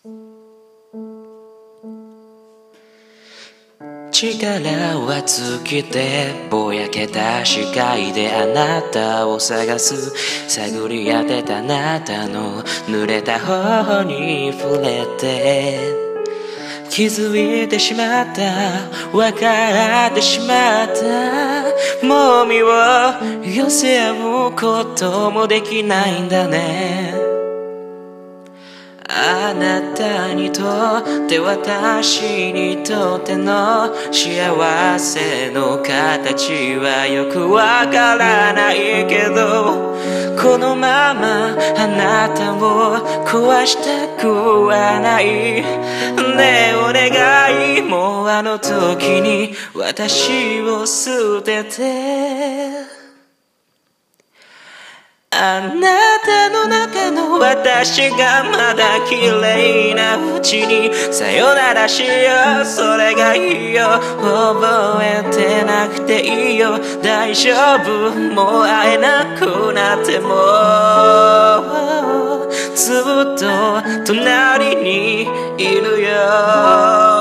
力は尽きてぼやけた視界であなたを探す探り当てたあなたの濡れた頬に触れて気づいてしまった分かってしまったもう身を寄せ合うこともできないんだねあなたにとって私にとっての幸せの形はよくわからないけどこのままあなたを壊したくはないねえお願いもうあの時に私を捨ててあなたの中の私がまだ綺麗なうちにさよならしようそれがいいよ覚えてなくていいよ大丈夫もう会えなくなってもずっと隣にいるよ